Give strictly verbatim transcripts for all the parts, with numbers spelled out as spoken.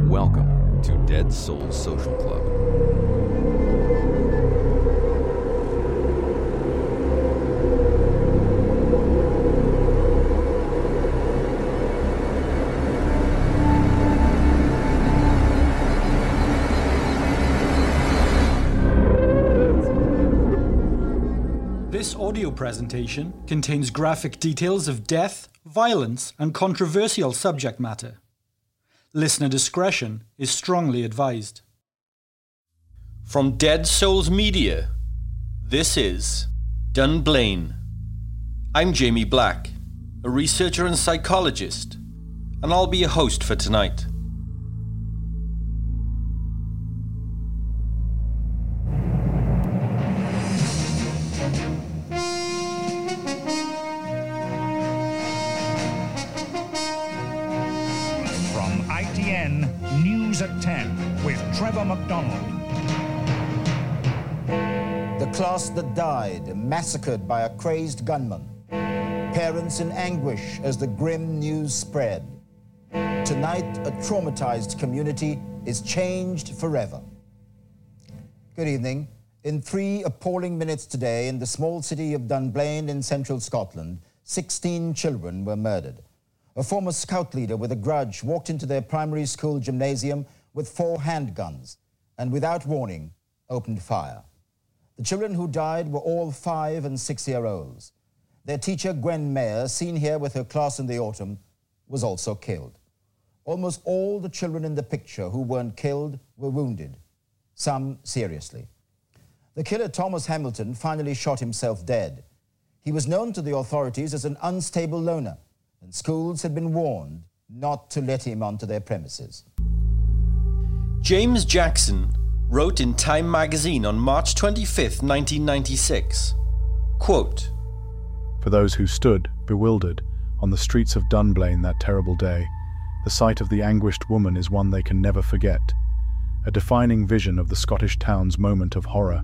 Welcome to Dead Souls Social Club. This audio presentation contains graphic details of death, violence, and controversial subject matter. Listener discretion is strongly advised. From Dead Souls Media, this is Dunblane. I'm Jamie Black, a researcher and psychologist, and I'll be your host for tonight. News at ten with Trevor McDonald. The class that died, massacred by a crazed gunman. Parents in anguish as the grim news spread. Tonight, a traumatized community is changed forever. Good evening. In three appalling minutes today, in the small city of Dunblane in central Scotland, sixteen children were murdered. A former scout leader with a grudge walked into their primary school gymnasium with four handguns and, without warning, opened fire. The children who died were all five and six-year-olds. Their teacher, Gwen Mayer, seen here with her class in the autumn, was also killed. Almost all the children in the picture who weren't killed were wounded, some seriously. The killer, Thomas Hamilton, finally shot himself dead. He was known to the authorities as an unstable loner, and schools had been warned not to let him onto their premises. James Jackson wrote in Time magazine on March twenty-fifth, nineteen ninety-six, quote, "For those who stood, bewildered, on the streets of Dunblane that terrible day, the sight of the anguished woman is one they can never forget, a defining vision of the Scottish town's moment of horror.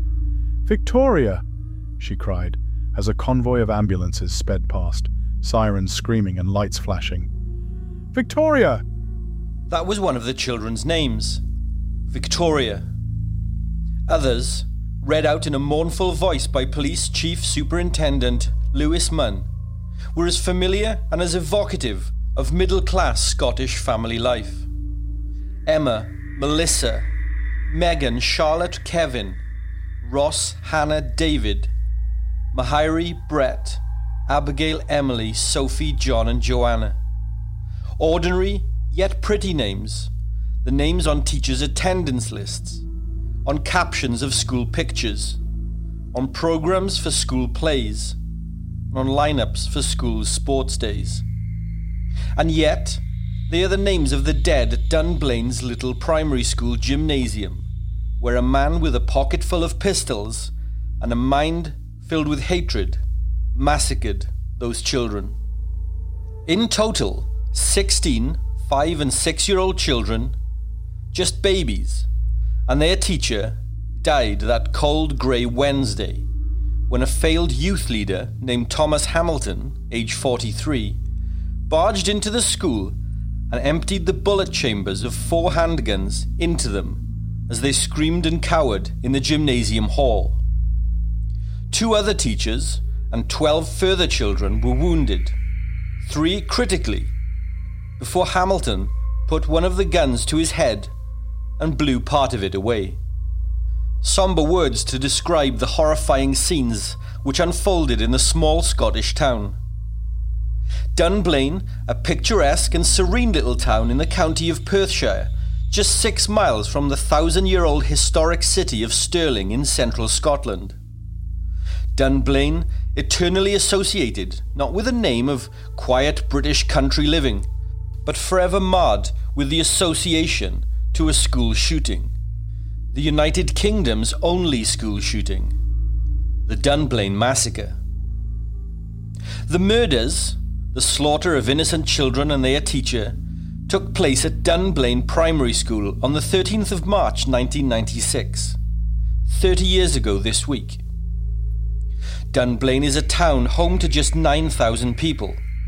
Victoria!" she cried, as a convoy of ambulances sped past, sirens screaming and lights flashing. "Victoria!" That was one of the children's names, Victoria. Others, read out in a mournful voice by Police Chief Superintendent Lewis Munn, were as familiar and as evocative of middle-class Scottish family life. Emma, Melissa, Megan, Charlotte, Kevin, Ross, Hannah, David, Mahiri, Brett, Abigail, Emily, Sophie, John, and Joanna. Ordinary, yet pretty names. The names on teachers' attendance lists, on captions of school pictures, on programs for school plays, and on lineups for school sports days. And yet, they are the names of the dead at Dunblane's little primary school gymnasium, where a man with a pocket full of pistols and a mind filled with hatred massacred those children. In total, sixteen five and six-year-old children, just babies, and their teacher died that cold grey Wednesday when a failed youth leader named Thomas Hamilton, age forty-three, barged into the school and emptied the bullet chambers of four handguns into them as they screamed and cowered in the gymnasium hall. Two other teachers and twelve further children were wounded, three critically, before Hamilton put one of the guns to his head and blew part of it away. Somber words to describe the horrifying scenes which unfolded in the small Scottish town. Dunblane, a picturesque and serene little town in the county of Perthshire, just six miles from the thousand-year-old historic city of Stirling in central Scotland. Dunblane, eternally associated not with a name of quiet British country living, but forever marred with the association to a school shooting. The United Kingdom's only school shooting. The Dunblane Massacre. The murders, the slaughter of innocent children and their teacher, took place at Dunblane Primary School on the thirteenth of March nineteen ninety-six, thirty years ago this week. Dunblane is a town home to just nine thousand people.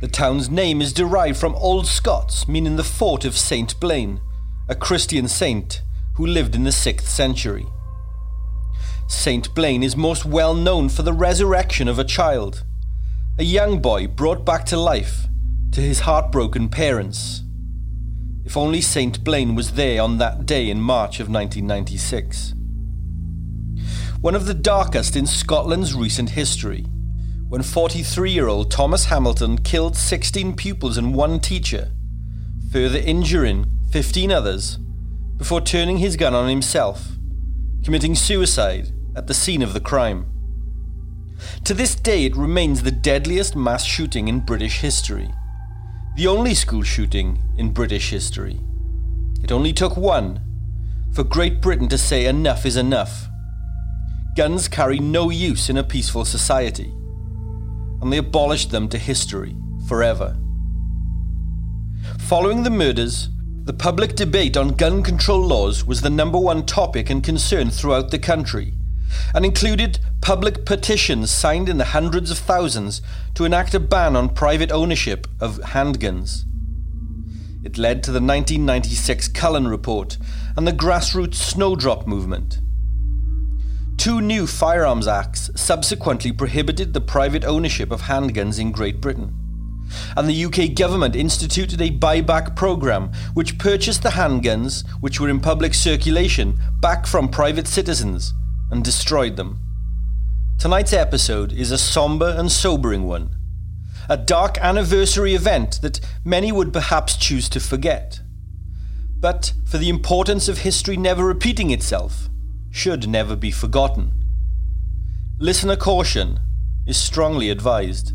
The town's name is derived from Old Scots, meaning the fort of Saint Blaine, a Christian saint who lived in the sixth century. Saint Blaine is most well known for the resurrection of a child, a young boy brought back to life to his heartbroken parents. If only Saint Blaine was there on that day in March of nineteen ninety-six. One of the darkest in Scotland's recent history, when forty-three-year-old Thomas Hamilton killed sixteen pupils and one teacher, further injuring fifteen others, before turning his gun on himself, committing suicide at the scene of the crime. To this day, it remains the deadliest mass shooting in British history, the only school shooting in British history. It only took one for Great Britain to say enough is enough. Guns carry no use in a peaceful society, and they abolished them to history forever. Following the murders, the public debate on gun control laws was the number one topic and concern throughout the country, and included public petitions signed in the hundreds of thousands to enact a ban on private ownership of handguns. It led to the nineteen ninety-six Cullen Report and the grassroots Snowdrop movement. Two new firearms acts subsequently prohibited the private ownership of handguns in Great Britain, and the U K government instituted a buyback programme which purchased the handguns which were in public circulation back from private citizens and destroyed them. Tonight's episode is a sombre and sobering one, a dark anniversary event that many would perhaps choose to forget, but for the importance of history never repeating itself, should never be forgotten. Listener caution is strongly advised.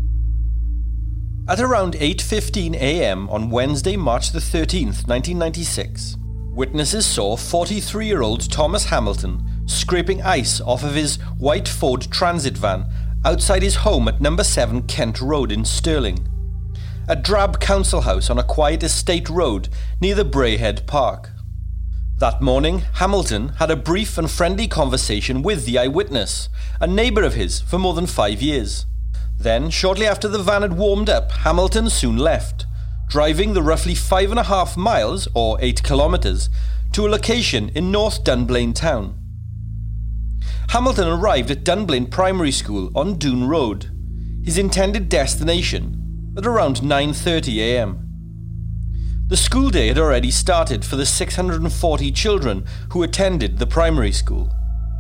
At around eight fifteen a m on Wednesday, March the thirteenth, nineteen ninety-six, witnesses saw forty-three-year-old Thomas Hamilton scraping ice off of his white Ford Transit van outside his home at number seven Kent Road in Stirling, a drab council house on a quiet estate road near the Brayhead Park. That morning, Hamilton had a brief and friendly conversation with the eyewitness, a neighbour of his for more than five years. Then, shortly after the van had warmed up, Hamilton soon left, driving the roughly five and a half miles, or eight kilometres, to a location in North Dunblane town. Hamilton arrived at Dunblane Primary School on Doon Road, his intended destination, at around nine thirty a m. The school day had already started for the six hundred forty children who attended the primary school.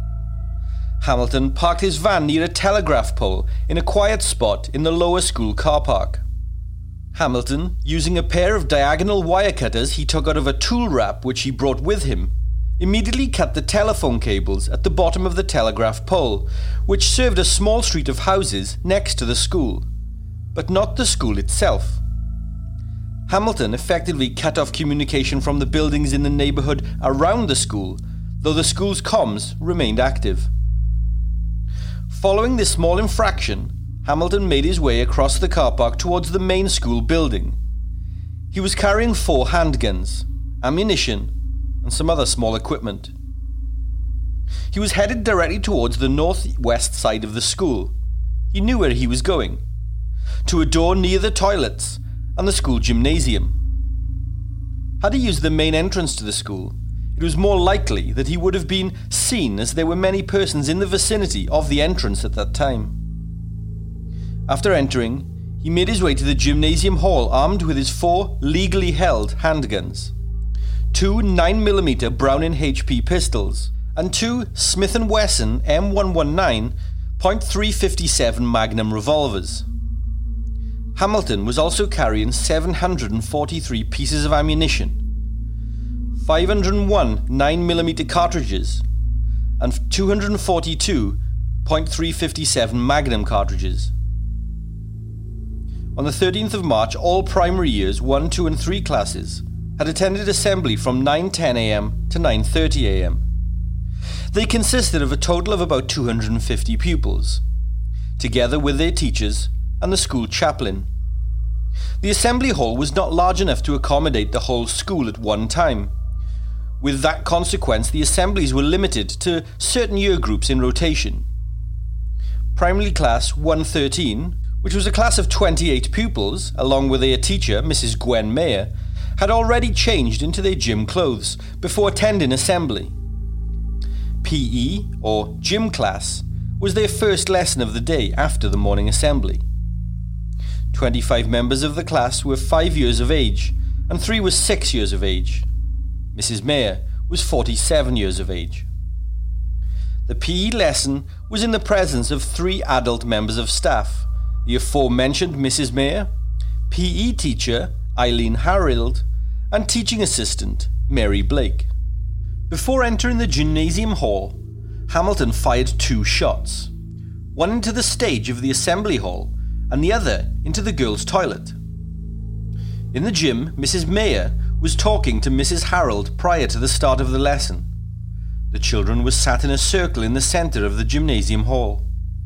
Hamilton parked his van near a telegraph pole in a quiet spot in the lower school car park. Hamilton, using a pair of diagonal wire cutters he took out of a tool rack which he brought with him, immediately cut the telephone cables at the bottom of the telegraph pole, which served a small street of houses next to the school, but not the school itself. Hamilton effectively cut off communication from the buildings in the neighbourhood around the school, though the school's comms remained active. Following this small infraction, Hamilton made his way across the car park towards the main school building. He was carrying four handguns, ammunition, and some other small equipment. He was headed directly towards the northwest side of the school. He knew where he was going, to a door near the toilets and the school gymnasium. Had he used the main entrance to the school, it was more likely that he would have been seen, as there were many persons in the vicinity of the entrance at that time. After entering, he made his way to the gymnasium hall armed with his four legally held handguns, two nine millimeter Browning H P pistols, and two Smith and Wesson M one nineteen point three five seven Magnum revolvers. Hamilton was also carrying seven hundred forty-three pieces of ammunition, five hundred one nine millimeter cartridges, and two hundred forty-two point three five seven Magnum cartridges. On the thirteenth of March, all primary years one, two and three classes had attended assembly from nine ten a m to nine thirty a m. They consisted of a total of about two hundred fifty pupils, together with their teachers and the school chaplain. The assembly hall was not large enough to accommodate the whole school at one time. With that consequence, the assemblies were limited to certain year groups in rotation. Primary class one thirteen which was a class of twenty-eight pupils, along with their teacher, Missus Gwen Mayer, had already changed into their gym clothes before attending assembly. P E, or gym class, was their first lesson of the day after the morning assembly. twenty-five members of the class were five years of age, and three were six years of age. Missus Mayer was forty-seven years of age. The P E lesson was in the presence of three adult members of staff, the aforementioned Missus Mayer, P E teacher Eileen Harold, and teaching assistant Mary Blake. Before entering the gymnasium hall, Hamilton fired two shots, one into the stage of the assembly hall and the other into the girls' toilet. In the gym, Missus Mayer was talking to Missus Harold prior to the start of the lesson. The children were sat in a circle in the centre of the gymnasium hall.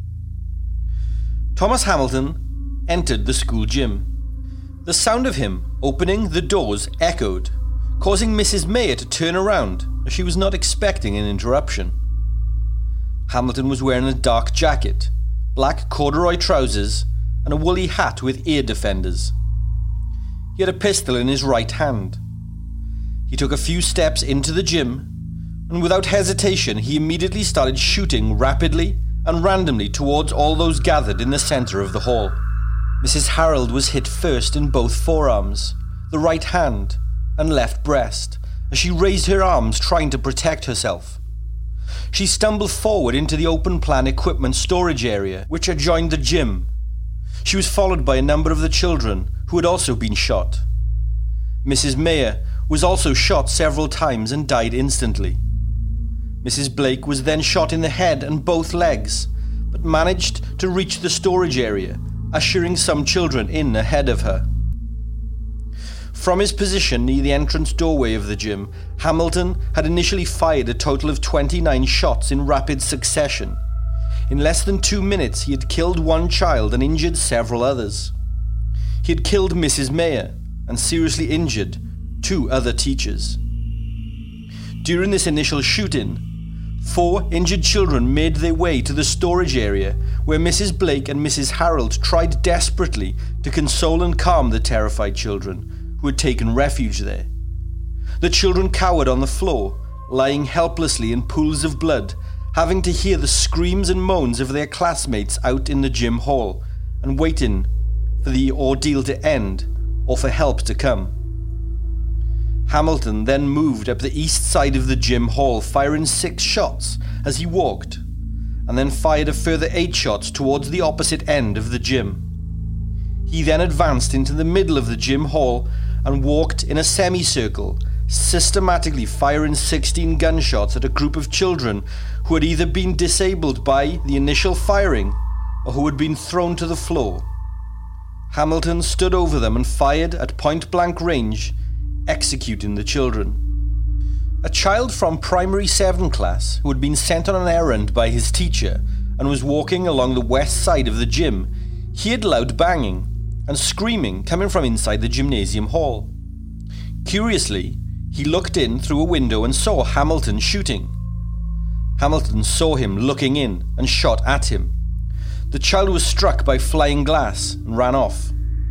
Thomas Hamilton entered the school gym. The sound of him opening the doors echoed, causing Missus Mayer to turn around as she was not expecting an interruption. Hamilton was wearing a dark jacket, black corduroy trousers, and a woolly hat with ear defenders. He had a pistol in his right hand. He took a few steps into the gym, and without hesitation he immediately started shooting rapidly and randomly towards all those gathered in the centre of the hall. Missus Harold was hit first in both forearms, the right hand, and left breast, as she raised her arms trying to protect herself. She stumbled forward into the open-plan equipment storage area, which adjoined the gym. She was followed by a number of the children, who had also been shot. Missus Mayer was also shot several times and died instantly. Missus Blake was then shot in the head and both legs, but managed to reach the storage area, ushering some children in ahead of her. From his position near the entrance doorway of the gym, Hamilton had initially fired a total of twenty-nine shots in rapid succession. In less than two minutes, he had killed one child and injured several others. He had killed Missus Mayer and seriously injured two other teachers. During this initial shooting, four injured children made their way to the storage area where Missus Blake and Missus Harold tried desperately to console and calm the terrified children who had taken refuge there. The children cowered on the floor, lying helplessly in pools of blood, having to hear the screams and moans of their classmates out in the gym hall and waiting for the ordeal to end or for help to come. Hamilton then moved up the east side of the gym hall, firing six shots as he walked, and then fired a further eight shots towards the opposite end of the gym. He then advanced into the middle of the gym hall and walked in a semicircle, systematically firing sixteen gunshots at a group of children who had either been disabled by the initial firing or who had been thrown to the floor. Hamilton stood over them and fired at point-blank range, executing the children. A child from Primary seven class who had been sent on an errand by his teacher and was walking along the west side of the gym, heard loud banging and screaming coming from inside the gymnasium hall. Curiously, he looked in through a window and saw Hamilton shooting. Hamilton saw him looking in and shot at him. The child was struck by flying glass and ran off.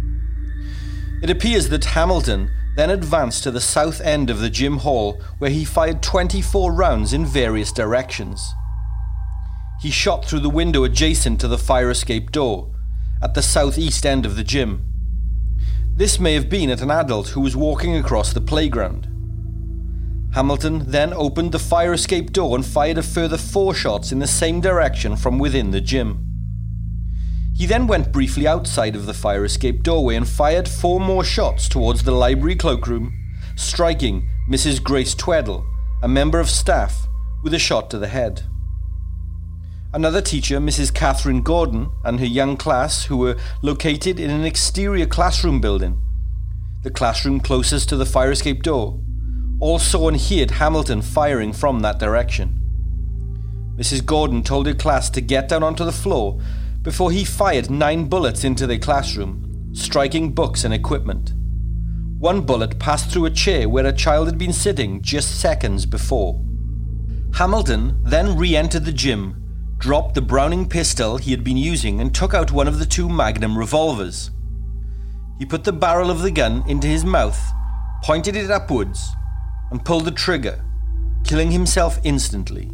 It appears that Hamilton then advanced to the south end of the gym hall where he fired twenty-four rounds in various directions. He shot through the window adjacent to the fire escape door at the southeast end of the gym. This may have been at an adult who was walking across the playground. Hamilton then opened the fire escape door and fired a further four shots in the same direction from within the gym. He then went briefly outside of the fire escape doorway and fired four more shots towards the library cloakroom, striking Missus Grace Tweddle, a member of staff, with a shot to the head. Another teacher, Missus Catherine Gordon, and her young class, who were located in an exterior classroom building, the classroom closest to the fire escape door, all saw and heard Hamilton firing from that direction. Missus Gordon told her class to get down onto the floor before he fired nine bullets into their classroom, striking books and equipment. One bullet passed through a chair where a child had been sitting just seconds before. Hamilton then re-entered the gym, dropped the Browning pistol he had been using and took out one of the two Magnum revolvers. He put the barrel of the gun into his mouth, pointed it upwards, and pulled the trigger, killing himself instantly.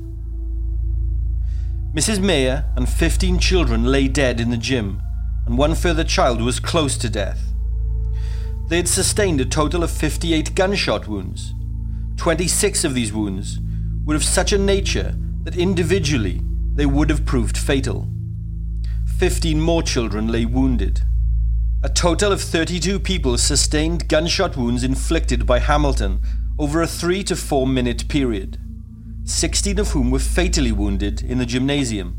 Missus Mayer and fifteen children lay dead in the gym, and one further child was close to death. They had sustained a total of fifty-eight gunshot wounds. twenty-six of these wounds were of such a nature that individually they would have proved fatal. Fifteen more children lay wounded. A total of thirty-two people sustained gunshot wounds inflicted by Hamilton over a three to four minute period, sixteen of whom were fatally wounded in the gymnasium.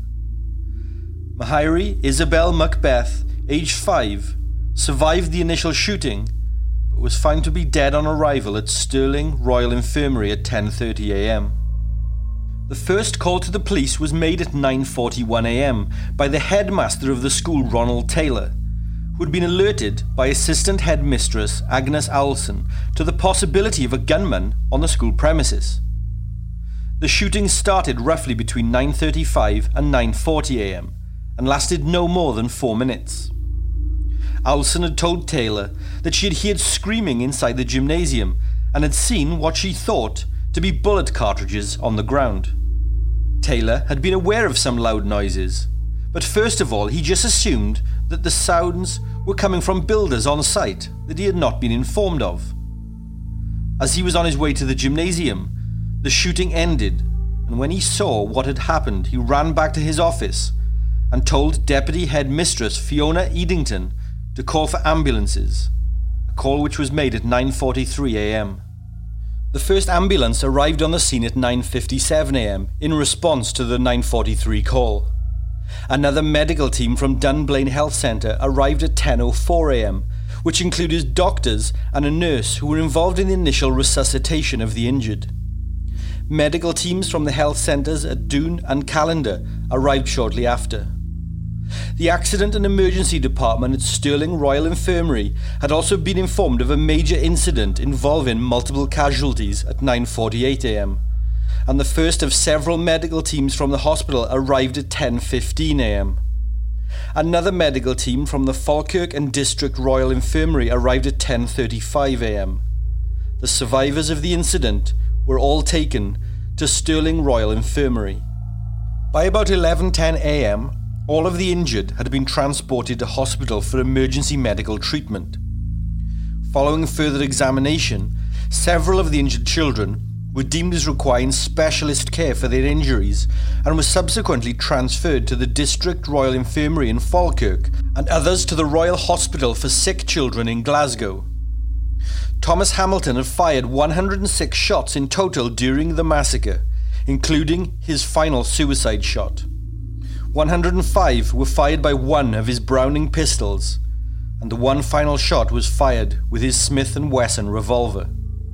Mahairi Isabel Macbeth, aged five, survived the initial shooting, but was found to be dead on arrival at Stirling Royal Infirmary at ten thirty a m. The first call to the police was made at nine forty-one a m by the headmaster of the school, Ronald Taylor, who had been alerted by assistant headmistress Agnes Owlson to the possibility of a gunman on the school premises. The shooting started roughly between nine thirty-five and nine forty a m and lasted no more than four minutes. Owlson had told Taylor that she had heard screaming inside the gymnasium and had seen what she thought to be bullet cartridges on the ground. Taylor had been aware of some loud noises, but first of all he just assumed that the sounds were coming from builders on site that he had not been informed of. As he was on his way to the gymnasium, the shooting ended, and when he saw what had happened, he ran back to his office and told Deputy Headmistress Fiona Edington to call for ambulances, a call which was made at nine forty-three a m. The first ambulance arrived on the scene at nine fifty-seven a m in response to the nine forty-three call. Another medical team from Dunblane Health Centre arrived at ten oh four a m, which included doctors and a nurse who were involved in the initial resuscitation of the injured. Medical teams from the health centres at Doon and Callander arrived shortly after. The Accident and Emergency Department at Stirling Royal Infirmary had also been informed of a major incident involving multiple casualties at nine forty-eight a m, and the first of several medical teams from the hospital arrived at ten fifteen a m. Another medical team from the Falkirk and District Royal Infirmary arrived at ten thirty-five a m. The survivors of the incident were all taken to Stirling Royal Infirmary. By about eleven ten a m, all of the injured had been transported to hospital for emergency medical treatment. Following further examination, several of the injured children were deemed as requiring specialist care for their injuries and were subsequently transferred to the District Royal Infirmary in Falkirk and others to the Royal Hospital for Sick Children in Glasgow. Thomas Hamilton had fired one hundred six shots in total during the massacre, including his final suicide shot. one hundred five were fired by one of his Browning pistols, and the one final shot was fired with his Smith and Wesson revolver.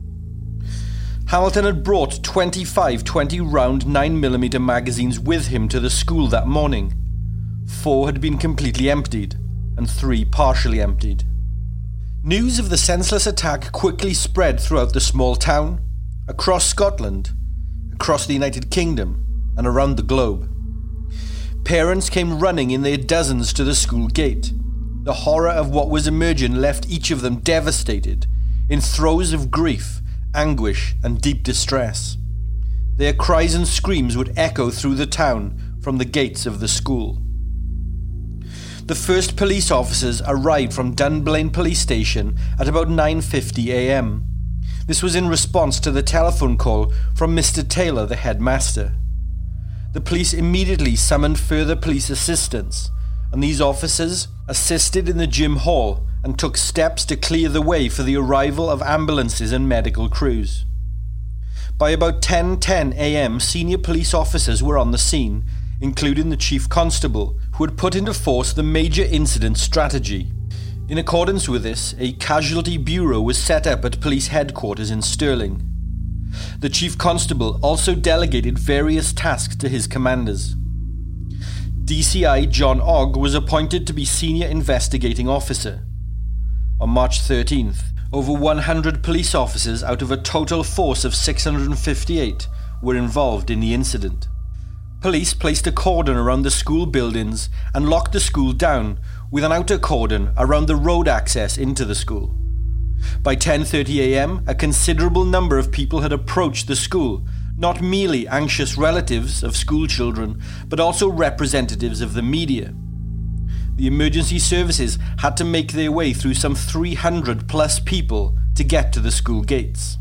Hamilton had brought twenty-five twenty-round nine millimeter magazines with him to the school that morning. Four had been completely emptied, and three partially emptied. News of the senseless attack quickly spread throughout the small town, across Scotland, across the United Kingdom, and around the globe. Parents came running in their dozens to the school gate. The horror of what was emerging left each of them devastated, in throes of grief, anguish, and deep distress. Their cries and screams would echo through the town from the gates of the school. The first police officers arrived from Dunblane Police Station at about nine fifty a m. This was in response to the telephone call from Mister Taylor, the headmaster. The police immediately summoned further police assistance, and these officers assisted in the gym hall and took steps to clear the way for the arrival of ambulances and medical crews. By about ten ten a m, senior police officers were on the scene, including the Chief Constable, who had put into force the major incident strategy. In accordance with this, a casualty bureau was set up at police headquarters in Stirling. The Chief Constable also delegated various tasks to his commanders. D C I John Ogg was appointed to be Senior Investigating Officer. On March thirteenth, over one hundred police officers out of a total force of six hundred fifty-eight were involved in the incident. Police placed a cordon around the school buildings and locked the school down, with an outer cordon around the road access into the school. By ten thirty a m, a considerable number of people had approached the school, not merely anxious relatives of school children, but also representatives of the media. The emergency services had to make their way through some three hundred plus people to get to the school gates.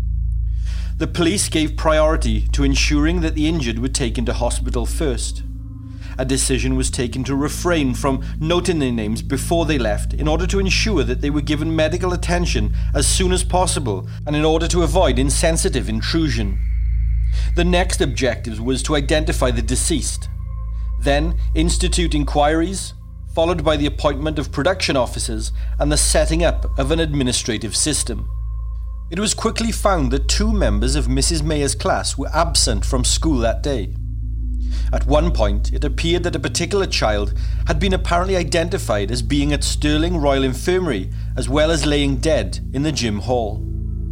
The police gave priority to ensuring that the injured were taken to hospital first. A decision was taken to refrain from noting their names before they left in order to ensure that they were given medical attention as soon as possible and in order to avoid insensitive intrusion. The next objective was to identify the deceased, then institute inquiries, followed by the appointment of production officers and the setting up of an administrative system. It was quickly found that two members of Missus Mayer's class were absent from school that day. At one point, it appeared that a particular child had been apparently identified as being at Stirling Royal Infirmary, as well as laying dead in the gym hall.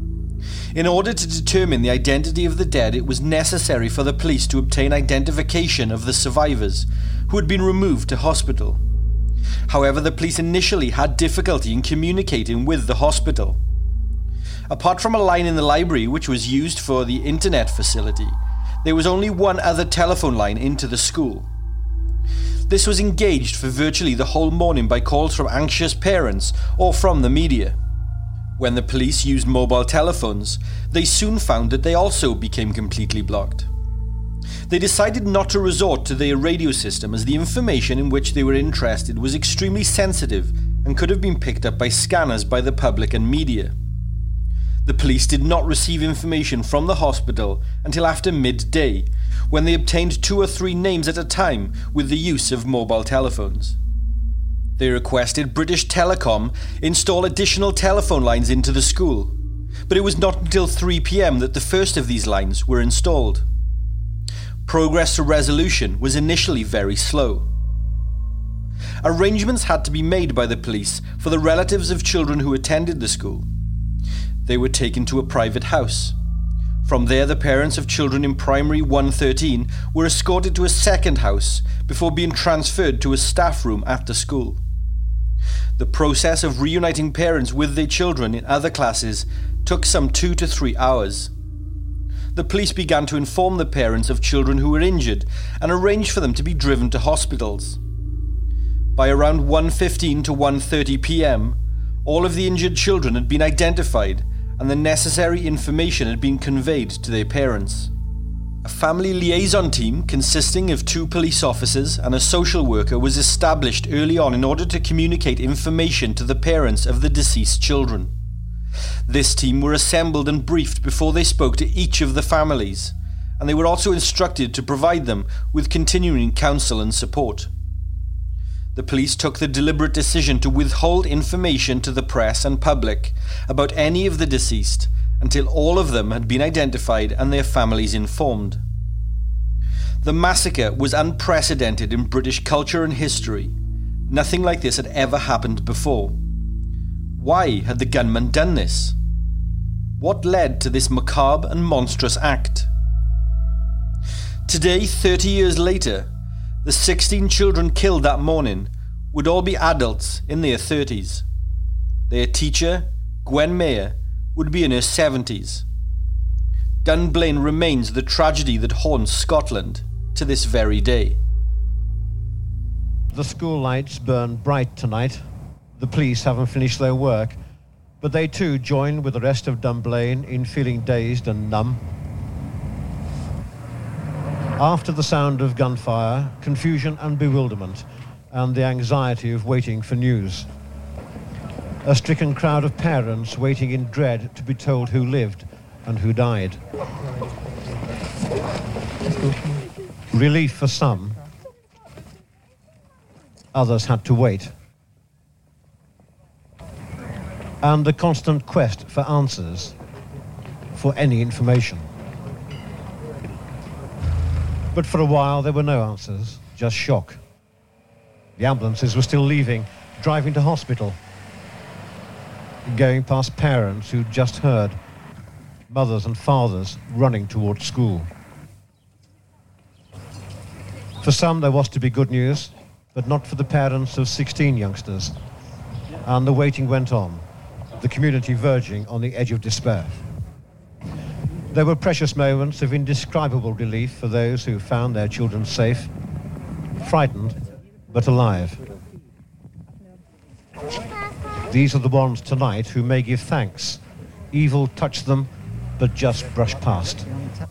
In order to determine the identity of the dead, it was necessary for the police to obtain identification of the survivors, who had been removed to hospital. However, the police initially had difficulty in communicating with the hospital. Apart from a line in the library which was used for the internet facility, there was only one other telephone line into the school. This was engaged for virtually the whole morning by calls from anxious parents or from the media. When the police used mobile telephones, they soon found that they also became completely blocked. They decided not to resort to their radio system as the information in which they were interested was extremely sensitive and could have been picked up by scanners by the public and media. The police did not receive information from the hospital until after midday, when they obtained two or three names at a time with the use of mobile telephones. They requested British Telecom install additional telephone lines into the school, but it was not until three p m that the first of these lines were installed. Progress to resolution was initially very slow. Arrangements had to be made by the police for the relatives of children who attended the school. They were taken to a private house. From there, the parents of children in primary one thirteen were escorted to a second house before being transferred to a staff room at the school. The process of reuniting parents with their children in other classes took some two to three hours. The police began to inform the parents of children who were injured and arranged for them to be driven to hospitals. By around one fifteen to one thirty p m, all of the injured children had been identified and the necessary information had been conveyed to their parents. A family liaison team consisting of two police officers and a social worker was established early on in order to communicate information to the parents of the deceased children. This team were assembled and briefed before they spoke to each of the families, and they were also instructed to provide them with continuing counsel and support. The police took the deliberate decision to withhold information to the press and public about any of the deceased until all of them had been identified and their families informed. The massacre was unprecedented in British culture and history. Nothing like this had ever happened before. Why had the gunman done this? What led to this macabre and monstrous act? Today, thirty years later, the sixteen children killed that morning would all be adults in their thirties. Their teacher, Gwen Mayer, would be in her seventies. Dunblane remains the tragedy that haunts Scotland to this very day. The school lights burn bright tonight. The police haven't finished their work, but they too join with the rest of Dunblane in feeling dazed and numb. After the sound of gunfire, confusion and bewilderment, and the anxiety of waiting for news. A stricken crowd of parents waiting in dread to be told who lived and who died. Relief for some. Others had to wait. And the constant quest for answers, for any information. But for a while there were no answers, just shock. The ambulances were still leaving, driving to hospital, going past parents who'd just heard, mothers and fathers running towards school. For some, there was to be good news, but not for the parents of sixteen youngsters. And the waiting went on, the community verging on the edge of despair. There were precious moments of indescribable relief for those who found their children safe, frightened, but alive. These are the ones tonight who may give thanks. Evil touched them, but just brushed past.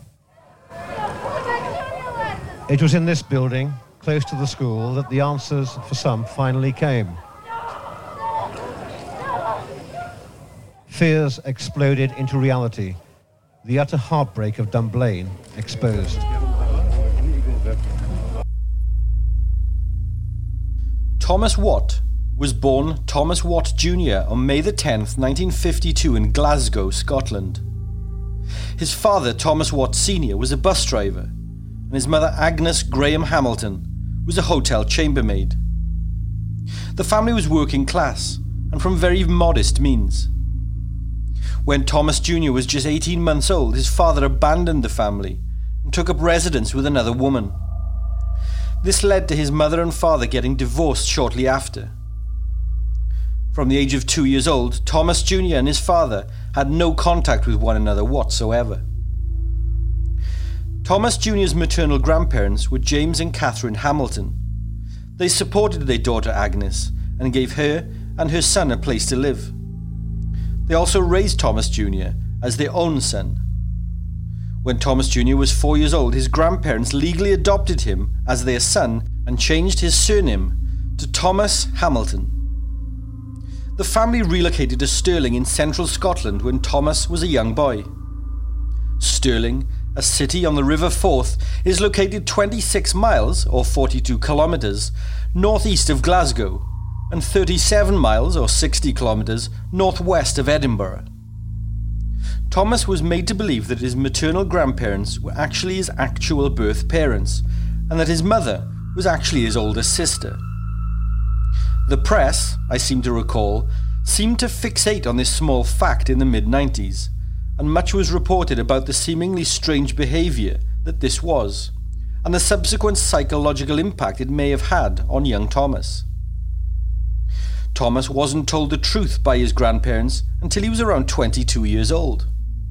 It was in this building, close to the school, that the answers for some finally came. Fears exploded into reality. The utter heartbreak of Dunblane exposed. Thomas Watt was born Thomas Watt Junior on May the tenth, nineteen fifty-two in Glasgow, Scotland. His father, Thomas Watt Senior, was a bus driver, and his mother, Agnes Graham Hamilton, was a hotel chambermaid. The family was working class and from very modest means. When Thomas Junior was just eighteen months old, his father abandoned the family and took up residence with another woman. This led to his mother and father getting divorced shortly after. From the age of two years old, Thomas Junior and his father had no contact with one another whatsoever. Thomas Junior's maternal grandparents were James and Catherine Hamilton. They supported their daughter Agnes and gave her and her son a place to live. They also raised Thomas Junior as their own son. When Thomas Junior was four years old, his grandparents legally adopted him as their son and changed his surname to Thomas Hamilton. The family relocated to Stirling in central Scotland when Thomas was a young boy. Stirling, a city on the River Forth, is located twenty-six miles, or forty-two kilometres, northeast of Glasgow, and thirty-seven miles, or sixty kilometres, northwest of Edinburgh. Thomas was made to believe that his maternal grandparents were actually his actual birth parents, and that his mother was actually his older sister. The press, I seem to recall, seemed to fixate on this small fact in the mid nineties, and much was reported about the seemingly strange behaviour that this was, and the subsequent psychological impact it may have had on young Thomas. Thomas wasn't told the truth by his grandparents until he was around twenty-two years old.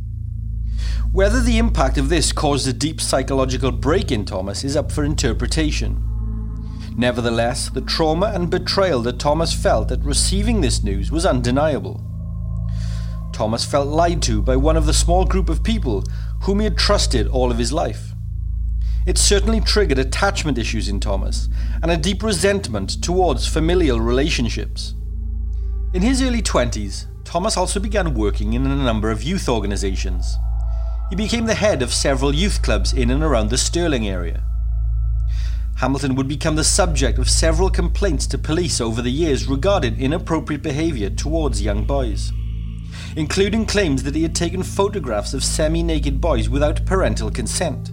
Whether the impact of this caused a deep psychological break in Thomas is up for interpretation. Nevertheless, the trauma and betrayal that Thomas felt at receiving this news was undeniable. Thomas felt lied to by one of the small group of people whom he had trusted all of his life. It certainly triggered attachment issues in Thomas and a deep resentment towards familial relationships. In his early twenties, Thomas also began working in a number of youth organisations. He became the head of several youth clubs in and around the Stirling area. Hamilton would become the subject of several complaints to police over the years regarding inappropriate behaviour towards young boys, including claims that he had taken photographs of semi-naked boys without parental consent.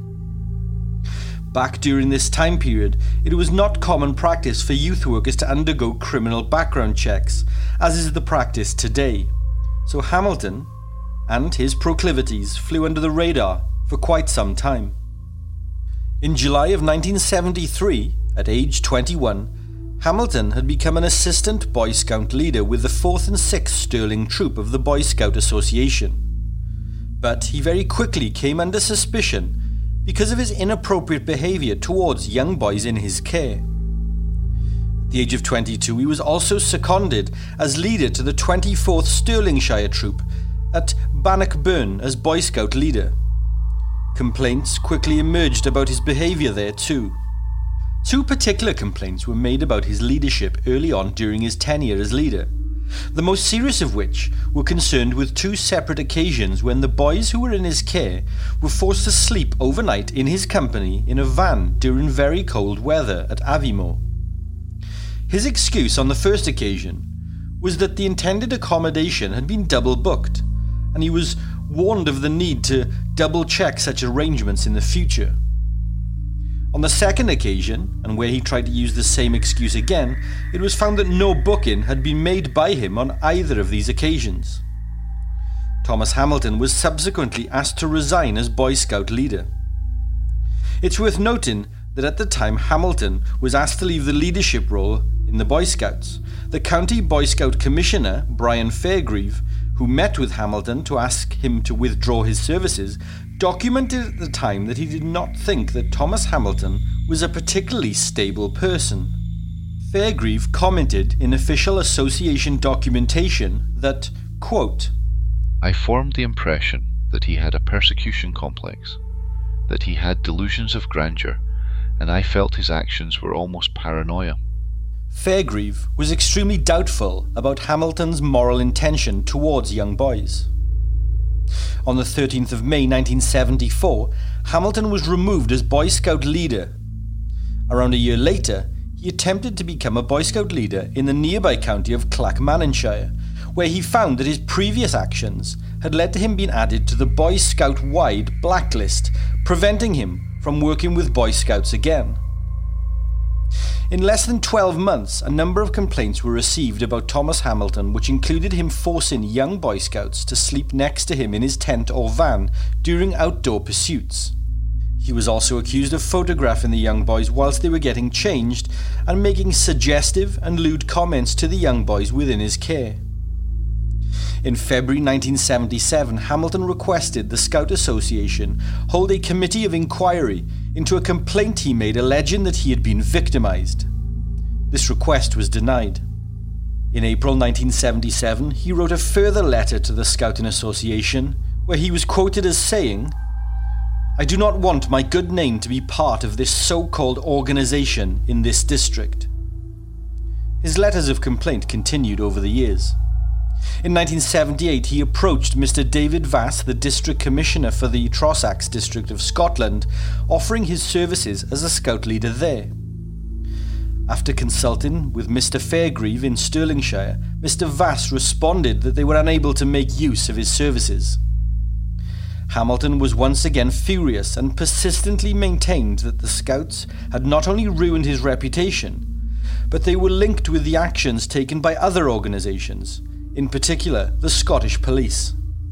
Back during this time period, it was not common practice for youth workers to undergo criminal background checks, as is the practice today. So Hamilton and his proclivities flew under the radar for quite some time. In July of nineteen seventy-three, at age twenty-one, Hamilton had become an assistant Boy Scout leader with the fourth and sixth Stirling Troop of the Boy Scout Association. But he very quickly came under suspicion because of his inappropriate behaviour towards young boys in his care. At the age of twenty-two, he was also seconded as leader to the twenty-fourth Stirlingshire Troop at Bannockburn as Boy Scout leader. Complaints quickly emerged about his behaviour there too. Two particular complaints were made about his leadership early on during his tenure as leader, the most serious of which were concerned with two separate occasions when the boys who were in his care were forced to sleep overnight in his company in a van during very cold weather at Aviemore. His excuse on the first occasion was that the intended accommodation had been double booked, and he was warned of the need to double-check such arrangements in the future. On the second occasion, and where he tried to use the same excuse again, it was found that no booking had been made by him on either of these occasions. Thomas Hamilton was subsequently asked to resign as Boy Scout leader. It's worth noting that at the time Hamilton was asked to leave the leadership role in the Boy Scouts, the County Boy Scout Commissioner, Brian Fairgrieve, who met with Hamilton to ask him to withdraw his services, documented at the time that he did not think that Thomas Hamilton was a particularly stable person. Fairgrieve commented in official association documentation that, quote, I formed the impression that he had a persecution complex, that he had delusions of grandeur, and I felt his actions were almost paranoia. Fairgrieve was extremely doubtful about Hamilton's moral intention towards young boys. On the thirteenth of May nineteen seventy-four, Hamilton was removed as Boy Scout leader. Around a year later, he attempted to become a Boy Scout leader in the nearby county of Clackmannanshire, where he found that his previous actions had led to him being added to the Boy Scout-wide blacklist, preventing him from working with Boy Scouts again. In less than twelve months, a number of complaints were received about Thomas Hamilton, which included him forcing young Boy Scouts to sleep next to him in his tent or van during outdoor pursuits. He was also accused of photographing the young boys whilst they were getting changed and making suggestive and lewd comments to the young boys within his care. In February nineteen seventy-seven, Hamilton requested the Scout Association hold a committee of inquiry into a complaint he made alleging that he had been victimised. This request was denied. In April nineteen seventy-seven, he wrote a further letter to the Scouting Association where he was quoted as saying, I do not want my good name to be part of this so-called organisation in this district. His letters of complaint continued over the years. In nineteen seventy-eight, he approached Mister David Vass, the District Commissioner for the Trossachs district of Scotland, offering his services as a Scout leader there. After consulting with Mister Fairgrieve in Stirlingshire, Mister Vass responded that they were unable to make use of his services. Hamilton was once again furious and persistently maintained that the Scouts had not only ruined his reputation, but they were linked with the actions taken by other organisations, in particular the Scottish Police.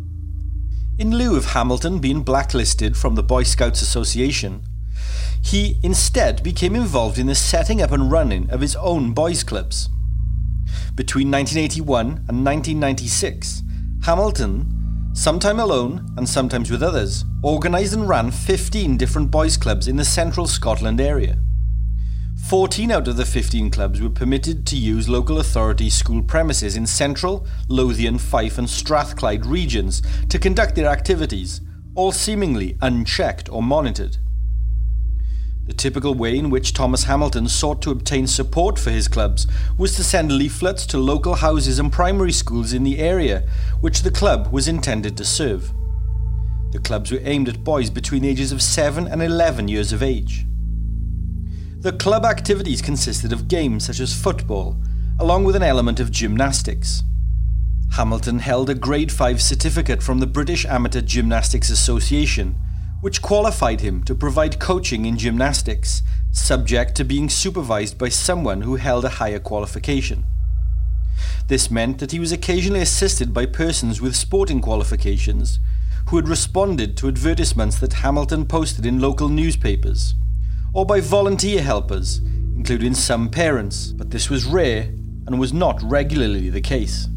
In lieu of Hamilton being blacklisted from the Boy Scouts Association, he instead became involved in the setting up and running of his own boys' clubs. Between nineteen eighty-one and nineteen ninety-six, Hamilton, sometime alone and sometimes with others, organised and ran fifteen different boys' clubs in the central Scotland area. fourteen out of the fifteen clubs were permitted to use local authority school premises in central, Lothian, Fife and Strathclyde regions to conduct their activities, all seemingly unchecked or monitored. The typical way in which Thomas Hamilton sought to obtain support for his clubs was to send leaflets to local houses and primary schools in the area which the club was intended to serve. The clubs were aimed at boys between the ages of seven and eleven years of age. The club activities consisted of games such as football, along with an element of gymnastics. Hamilton held a Grade five certificate from the British Amateur Gymnastics Association, which qualified him to provide coaching in gymnastics, subject to being supervised by someone who held a higher qualification. This meant that he was occasionally assisted by persons with sporting qualifications who had responded to advertisements that Hamilton posted in local newspapers, or by volunteer helpers, including some parents, but this was rare and was not regularly the case.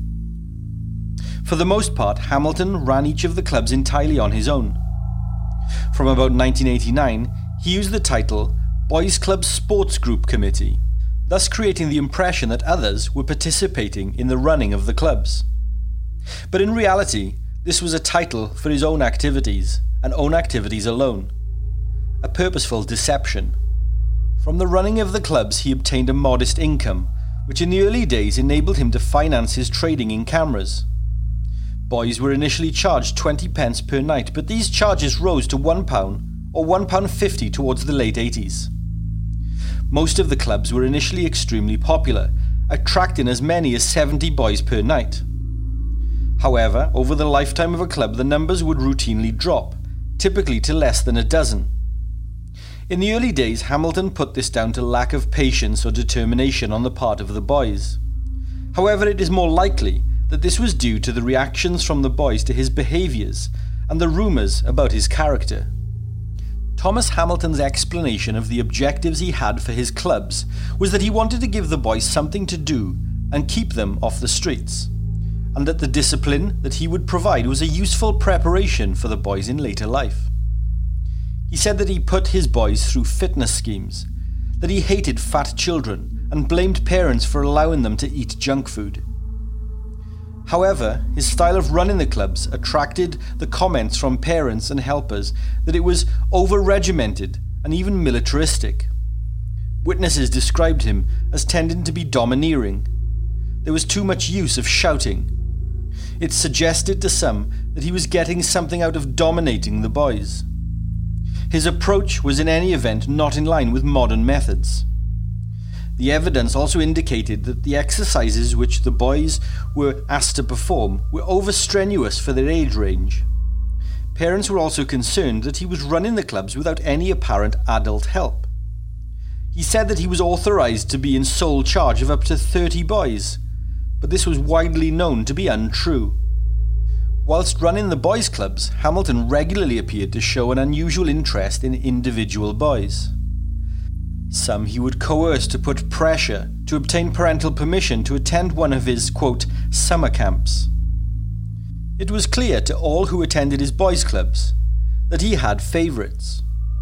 For the most part, Hamilton ran each of the clubs entirely on his own. From about nineteen eighty-nine, he used the title Boys Club Sports Group Committee, thus creating the impression that others were participating in the running of the clubs. But in reality, this was a title for his own activities, and own activities alone. A purposeful deception. From the running of the clubs he obtained a modest income, which in the early days enabled him to finance his trading in cameras. Boys were initially charged twenty pence per night, but these charges rose to one pound or one pound fifty towards the late eighties. Most of the clubs were initially extremely popular, attracting as many as seventy boys per night. However, over the lifetime of a club the numbers would routinely drop, typically to less than a dozen. In the early days, Hamilton put this down to lack of patience or determination on the part of the boys. However, it is more likely that this was due to the reactions from the boys to his behaviours and the rumours about his character. Thomas Hamilton's explanation of the objectives he had for his clubs was that he wanted to give the boys something to do and keep them off the streets, and that the discipline that he would provide was a useful preparation for the boys in later life. He said that he put his boys through fitness schemes, that he hated fat children and blamed parents for allowing them to eat junk food. However, his style of running the clubs attracted the comments from parents and helpers that it was over-regimented and even militaristic. Witnesses described him as tending to be domineering. There was too much use of shouting. It suggested to some that he was getting something out of dominating the boys. His approach was in any event not in line with modern methods. The evidence also indicated that the exercises which the boys were asked to perform were overstrenuous for their age range. Parents were also concerned that he was running the clubs without any apparent adult help. He said that he was authorized to be in sole charge of up to thirty boys, but this was widely known to be untrue. Whilst running the boys' clubs, Hamilton regularly appeared to show an unusual interest in individual boys. Some he would coerce to put pressure to obtain parental permission to attend one of his, quote, summer camps. It was clear to all who attended his boys' clubs that he had favourites.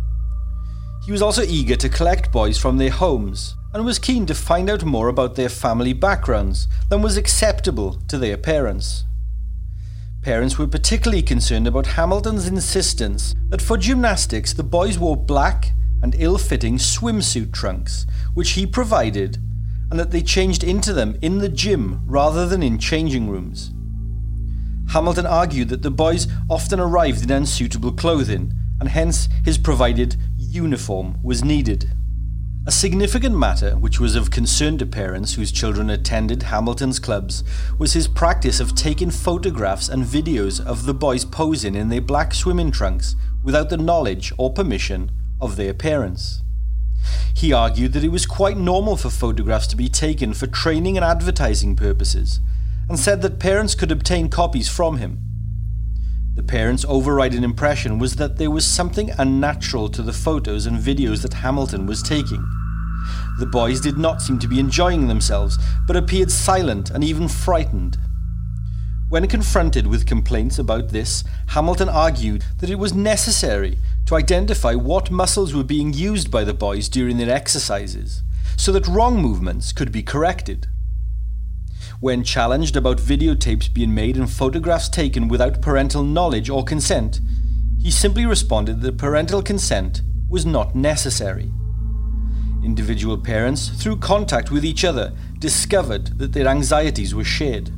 He was also eager to collect boys from their homes and was keen to find out more about their family backgrounds than was acceptable to their parents. Parents were particularly concerned about Hamilton's insistence that for gymnastics the boys wore black and ill-fitting swimsuit trunks, which he provided, and that they changed into them in the gym rather than in changing rooms. Hamilton argued that the boys often arrived in unsuitable clothing, and hence his provided uniform was needed. A significant matter which was of concern to parents whose children attended Hamilton's clubs was his practice of taking photographs and videos of the boys posing in their black swimming trunks without the knowledge or permission of their parents. He argued that it was quite normal for photographs to be taken for training and advertising purposes, and said that parents could obtain copies from him. The parents' overriding impression was that there was something unnatural to the photos and videos that Hamilton was taking. The boys did not seem to be enjoying themselves, but appeared silent and even frightened. When confronted with complaints about this, Hamilton argued that it was necessary to identify what muscles were being used by the boys during their exercises, so that wrong movements could be corrected. When challenged about videotapes being made and photographs taken without parental knowledge or consent, he simply responded that parental consent was not necessary. Individual parents, through contact with each other, discovered that their anxieties were shared.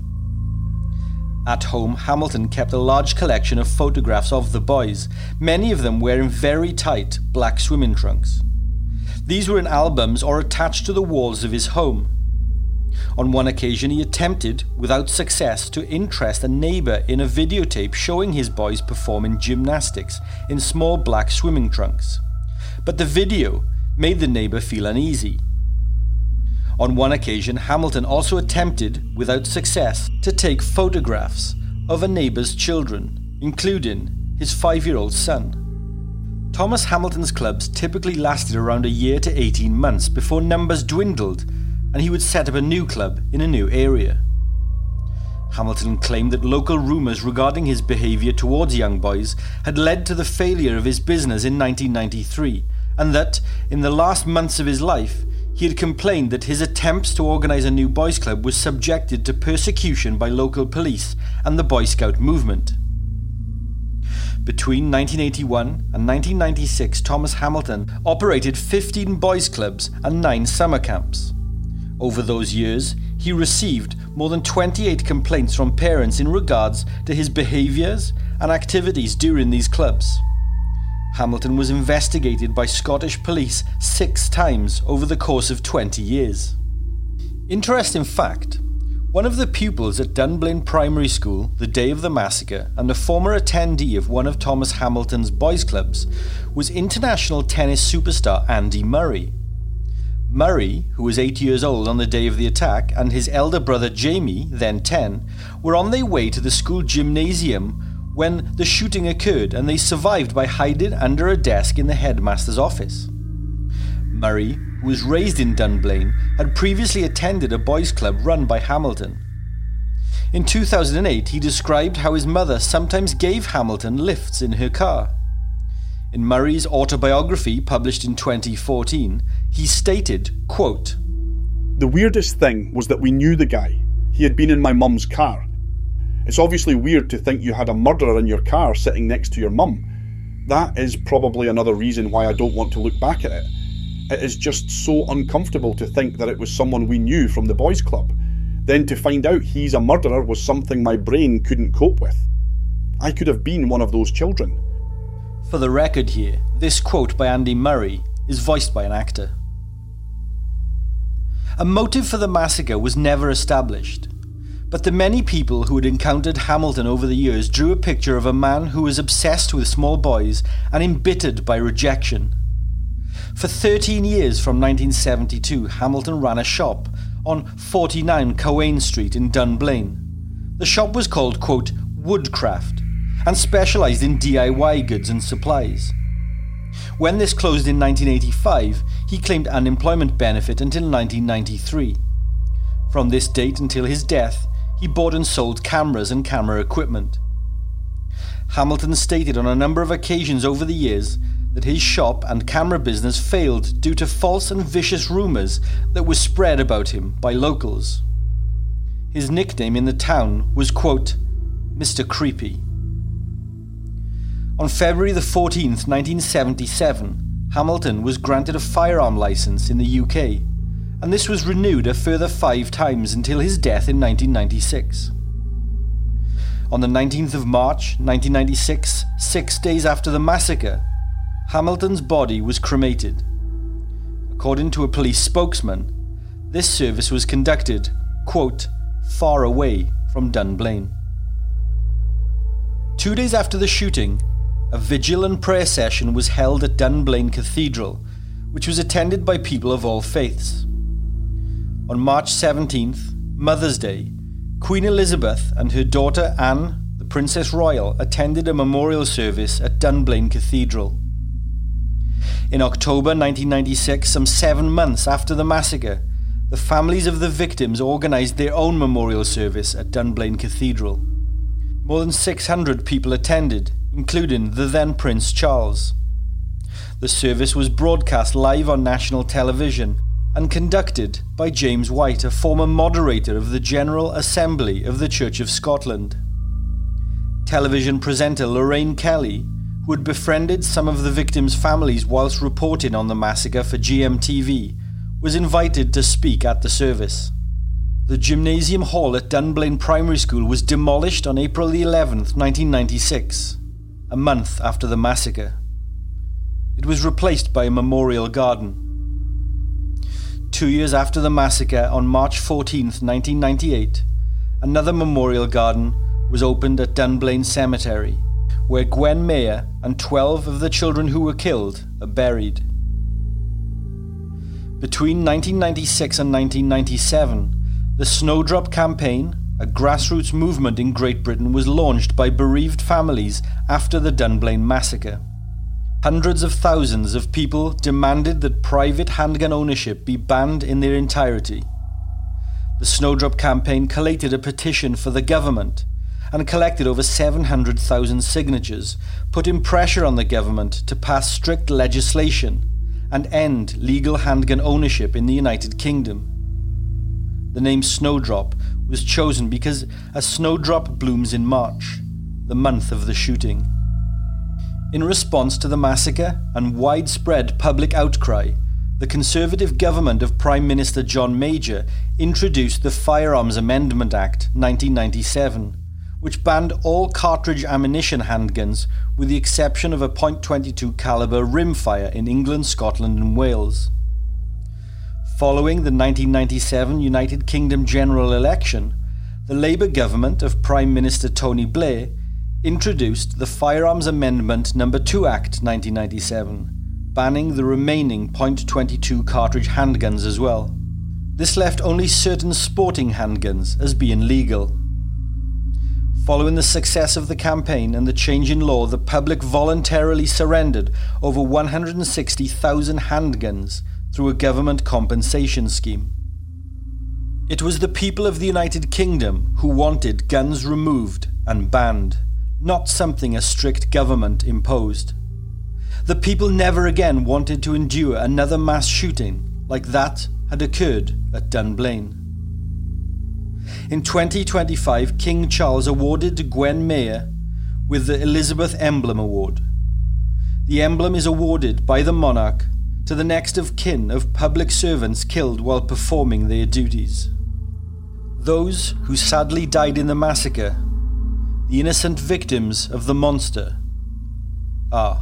At home, Hamilton kept a large collection of photographs of the boys, many of them wearing very tight black swimming trunks. These were in albums or attached to the walls of his home. On one occasion, he attempted, without success, to interest a neighbour in a videotape showing his boys performing gymnastics in small black swimming trunks. But the video made the neighbour feel uneasy. On one occasion, Hamilton also attempted, without success, to take photographs of a neighbour's children, including his five-year-old son. Thomas Hamilton's clubs typically lasted around a year to eighteen months before numbers dwindled, and he would set up a new club in a new area. Hamilton claimed that local rumours regarding his behaviour towards young boys had led to the failure of his business in nineteen ninety-three, and that, in the last months of his life, he had complained that his attempts to organise a new boys' club were subjected to persecution by local police and the Boy Scout movement. Between nineteen eighty-one and nineteen ninety-six, Thomas Hamilton operated fifteen boys' clubs and nine summer camps. Over those years, he received more than twenty-eight complaints from parents in regards to his behaviours and activities during these clubs. Hamilton was investigated by Scottish police six times over the course of twenty years. Interesting fact, one of the pupils at Dunblane Primary School the day of the massacre and a former attendee of one of Thomas Hamilton's boys' clubs was international tennis superstar Andy Murray. Murray, who was eight years old on the day of the attack, and his elder brother Jamie, then ten, were on their way to the school gymnasium when the shooting occurred, and they survived by hiding under a desk in the headmaster's office. Murray, who was raised in Dunblane, had previously attended a boys' club run by Hamilton. In two thousand eight, he described how his mother sometimes gave Hamilton lifts in her car. In Murray's autobiography, published in twenty fourteen, he stated, quote, "The weirdest thing was that we knew the guy. He had been in my mum's car. It's obviously weird to think you had a murderer in your car sitting next to your mum. That is probably another reason why I don't want to look back at it. It is just so uncomfortable to think that it was someone we knew from the boys' club. Then to find out he's a murderer was something my brain couldn't cope with. I could have been one of those children." For the record here, this quote by Andy Murray is voiced by an actor. A motive for the massacre was never established, but the many people who had encountered Hamilton over the years drew a picture of a man who was obsessed with small boys and embittered by rejection. For thirteen years from nineteen seventy-two, Hamilton ran a shop on forty-nine Cowain Street in Dunblane. The shop was called, quote, Woodcraft, and specialised in D I Y goods and supplies. When this closed in nineteen eighty-five, he claimed unemployment benefit until nineteen ninety-three. From this date until his death, he bought and sold cameras and camera equipment. Hamilton stated on a number of occasions over the years that his shop and camera business failed due to false and vicious rumours that were spread about him by locals. His nickname in the town was, quote, Mister Creepy. On February the fourteenth, nineteen seventy-seven, Hamilton was granted a firearm licence in the U K, and this was renewed a further five times until his death in nineteen ninety-six. On the nineteenth of March, nineteen ninety-six, six days after the massacre, Hamilton's body was cremated. According to a police spokesman, this service was conducted, quote, far away from Dunblane. Two days after the shooting, a vigil and prayer session was held at Dunblane Cathedral, which was attended by people of all faiths. On March seventeenth, Mother's Day, Queen Elizabeth and her daughter Anne, the Princess Royal, attended a memorial service at Dunblane Cathedral. In October nineteen ninety-six, some seven months after the massacre, the families of the victims organised their own memorial service at Dunblane Cathedral. More than six hundred people attended, including the then Prince Charles. The service was broadcast live on national television and conducted by James White, a former moderator of the General Assembly of the Church of Scotland. Television presenter Lorraine Kelly, who had befriended some of the victims' families whilst reporting on the massacre for G M T V, was invited to speak at the service. The gymnasium hall at Dunblane Primary School was demolished on April the eleventh, nineteen ninety-six, a month after the massacre. It was replaced by a memorial garden. Two years after the massacre, on March fourteenth, nineteen ninety-eight, another memorial garden was opened at Dunblane Cemetery, where Gwen Mayer and twelve of the children who were killed are buried. Between nineteen ninety-six and nineteen ninety-seven, the Snowdrop Campaign, a grassroots movement in Great Britain, was launched by bereaved families after the Dunblane massacre. Hundreds of thousands of people demanded that private handgun ownership be banned in their entirety. The Snowdrop Campaign collated a petition for the government and collected over seven hundred thousand signatures, putting pressure on the government to pass strict legislation and end legal handgun ownership in the United Kingdom. The name Snowdrop was chosen because a snowdrop blooms in March, the month of the shooting. In response to the massacre and widespread public outcry, the Conservative government of Prime Minister John Major introduced the Firearms Amendment Act nineteen ninety-seven, which banned all cartridge ammunition handguns with the exception of a point two two caliber rimfire in England, Scotland and Wales. Following the nineteen ninety-seven United Kingdom general election, the Labour government of Prime Minister Tony Blair introduced the Firearms Amendment Number two Act nineteen ninety-seven, banning the remaining point two two cartridge handguns as well. This left only certain sporting handguns as being legal. Following the success of the campaign and the change in law, the public voluntarily surrendered over one hundred sixty thousand handguns through a government compensation scheme. It was the people of the United Kingdom who wanted guns removed and banned, not something a strict government imposed. The people never again wanted to endure another mass shooting like that had occurred at Dunblane. In twenty twenty-five, King Charles awarded Gwen Mayer with the Elizabeth Emblem Award. The emblem is awarded by the monarch to the next of kin of public servants killed while performing their duties. Those who sadly died in the massacre, the innocent victims of the monster, are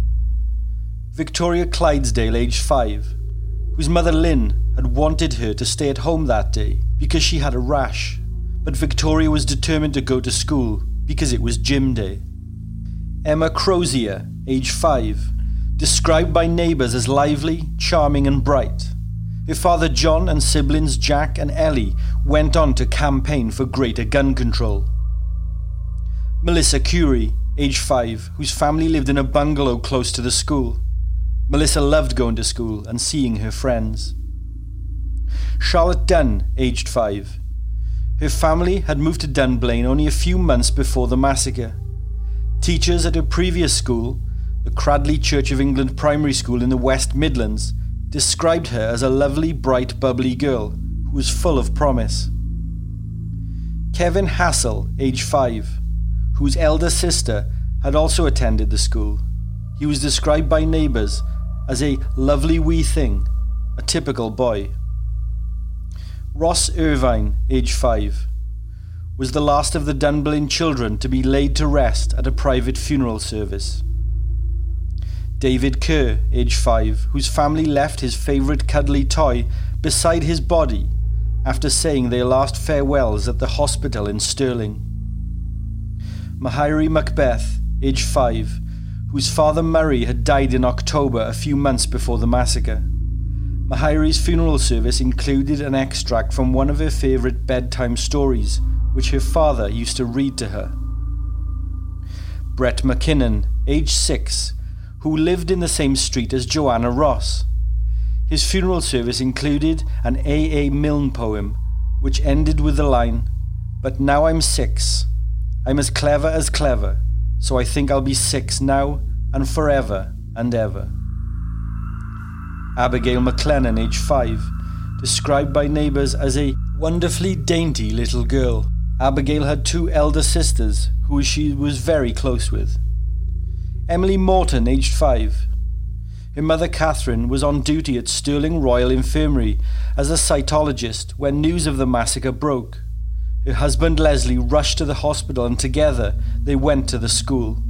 Victoria Clydesdale, aged five, whose mother Lynn had wanted her to stay at home that day because she had a rash, but Victoria was determined to go to school because it was gym day. Emma Crozier, aged five, described by neighbours as lively, charming and bright. Her father John and siblings Jack and Ellie went on to campaign for greater gun control. Melissa Curie, aged five, whose family lived in a bungalow close to the school. Melissa loved going to school and seeing her friends. Charlotte Dunn, aged five. Her family had moved to Dunblane only a few months before the massacre. Teachers at her previous school, the Cradley Church of England Primary School in the West Midlands, described her as a lovely, bright, bubbly girl who was full of promise. Kevin Hassel, aged five, whose elder sister had also attended the school. He was described by neighbours as a lovely wee thing, a typical boy. Ross Irvine, aged five, was the last of the Dunblane children to be laid to rest at a private funeral service. David Kerr, aged five, whose family left his favourite cuddly toy beside his body after saying their last farewells at the hospital in Stirling. Mahiri Macbeth, aged five, whose father Murray had died in October a few months before the massacre. Mahiri's funeral service included an extract from one of her favourite bedtime stories, which her father used to read to her. Brett McKinnon, aged six, who lived in the same street as Joanna Ross. His funeral service included an A A Milne poem, which ended with the line, "But now I'm six. I'm as clever as clever, so I think I'll be six now and forever and ever." Abigail McLennan, aged five, described by neighbours as a wonderfully dainty little girl. Abigail had two elder sisters who she was very close with. Emily Morton, aged five. Her mother Catherine was on duty at Stirling Royal Infirmary as a cytologist when news of the massacre broke. Her husband Leslie rushed to the hospital and together they went to the school.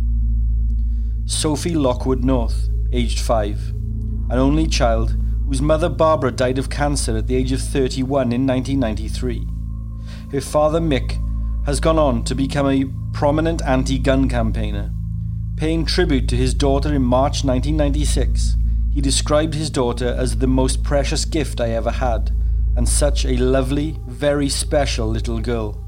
Sophie Lockwood North, aged five, an only child whose mother Barbara died of cancer at the age of thirty-one in nineteen ninety-three. Her father Mick has gone on to become a prominent anti-gun campaigner. Paying tribute to his daughter in March nineteen ninety-six, he described his daughter as the most precious gift I ever had, and such a lovely, very special little girl.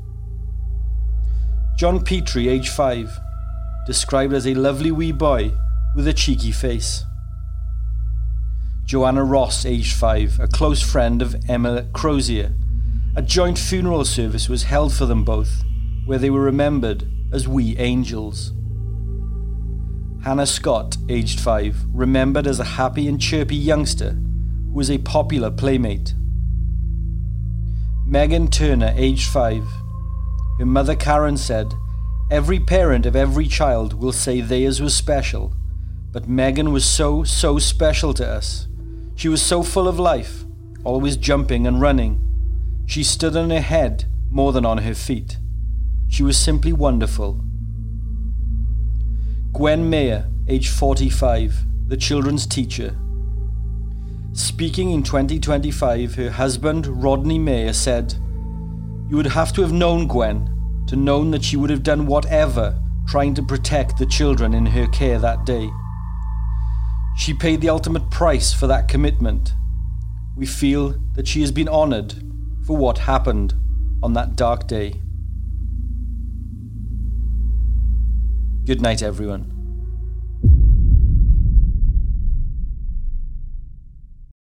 John Petrie, aged five, described as a lovely wee boy with a cheeky face. Joanna Ross, aged five, a close friend of Emma Crozier. A joint funeral service was held for them both, where they were remembered as wee angels. Hannah Scott, aged five, remembered as a happy and chirpy youngster who was a popular playmate. Megan Turner, aged five. Her mother Karen said, "Every parent of every child will say theirs was special, but Megan was so, so special to us. She was so full of life, always jumping and running. She stood on her head more than on her feet. She was simply wonderful." Gwen Mayer, aged forty-five, the children's teacher. Speaking in twenty twenty-five, her husband, Rodney Mayer, said, "You would have to have known Gwen, to know that she would have done whatever trying to protect the children in her care that day. She paid the ultimate price for that commitment. We feel that she has been honoured for what happened on that dark day." Good night, everyone.